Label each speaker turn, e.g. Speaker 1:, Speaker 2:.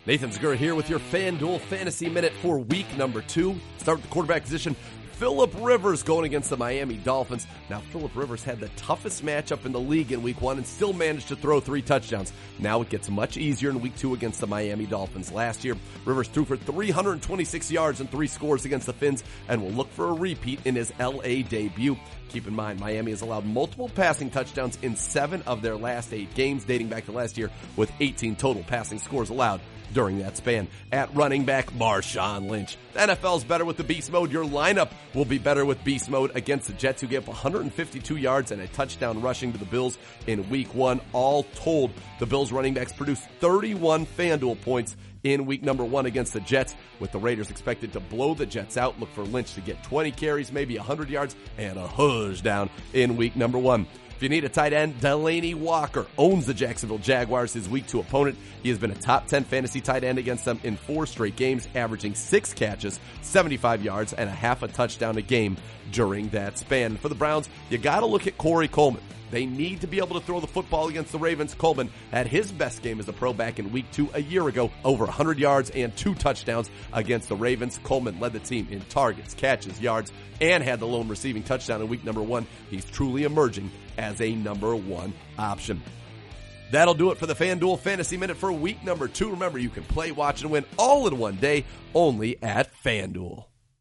Speaker 1: Nathan Zegura here with your FanDuel Fantasy Minute for week number 2. Start with the quarterback position. Phillip Rivers going against the Miami Dolphins. Now, Phillip Rivers had the toughest matchup in the league in week 1 and still managed to throw 3 touchdowns. Now it gets much easier in week 2 against the Miami Dolphins. Last year, Rivers threw for 326 yards and 3 scores against the Fins and will look for a repeat in his LA debut. Keep in mind, Miami has allowed multiple passing touchdowns in 7 of their last 8 games, dating back to last year, with 18 total passing scores allowed during that span. At running back, Marshawn Lynch. The NFL's better with the beast mode. Your lineup will be better with beast mode against the Jets, who gave up 152 yards and a touchdown rushing to the Bills in week 1. All told, the Bills running backs produced 31 FanDuel points in week number 1 against the Jets, with the Raiders expected to blow the Jets out. Look for Lynch to get 20 carries, maybe 100 yards, and a hush down in week number 1. If you need a tight end, Delanie Walker owns the Jacksonville Jaguars, his week 2 opponent. He has been a top 10 fantasy tight end against them in 4 straight games, averaging 6 catches, 75 yards, and a half a touchdown a game during that span. For the Browns, you gotta look at Corey Coleman. They need to be able to throw the football against the Ravens. Coleman had his best game as a pro back in week 2 a year ago, over 100 yards and 2 touchdowns against the Ravens. Coleman led the team in targets, catches, yards, and had the lone receiving touchdown in week number 1. He's truly emerging as a number 1 option. That'll do it for the FanDuel Fantasy Minute for week number 2. Remember, you can play, watch, and win all in one day only at FanDuel.